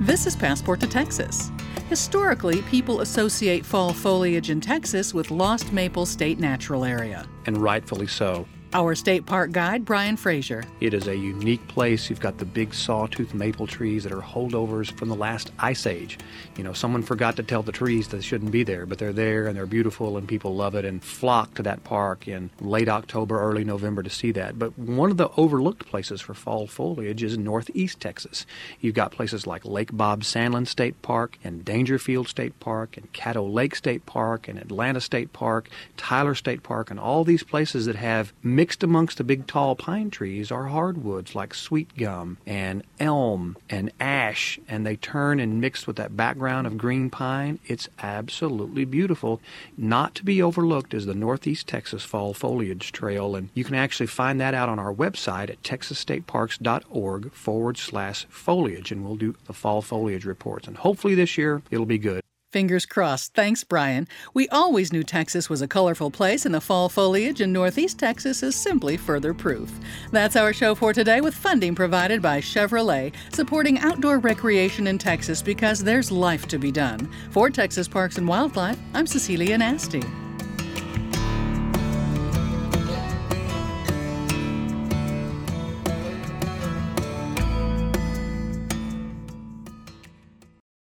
This is Passport to Texas. Historically, people associate fall foliage in Texas with Lost Maple State Natural Area. And rightfully so. Our state park guide, Brian Frazier. It is a unique place. You've got the big sawtooth maple trees that are holdovers from the last ice age. You know, someone forgot to tell the trees that they shouldn't be there, but they're there and they're beautiful and people love it and flock to that park in late October, early November to see that. But one of the overlooked places for fall foliage is northeast Texas. You've got places like Lake Bob Sandlin State Park and Dangerfield State Park and Caddo Lake State Park and Atlanta State Park, Tyler State Park, and all these places that have mixed amongst the big tall pine trees are hardwoods like sweet gum and elm and ash, and they turn and mix with that background of green pine. It's absolutely beautiful. Not to be overlooked is the Northeast Texas Fall Foliage Trail, and you can actually find that out on our website at texasstateparks.org/foliage, and we'll do the fall foliage reports, and hopefully this year it'll be good. Fingers crossed. Thanks, Brian. We always knew Texas was a colorful place, and the fall foliage in Northeast Texas is simply further proof. That's our show for today, with funding provided by Chevrolet, supporting outdoor recreation in Texas because there's life to be done. For Texas Parks and Wildlife, I'm Cecilia Nasty.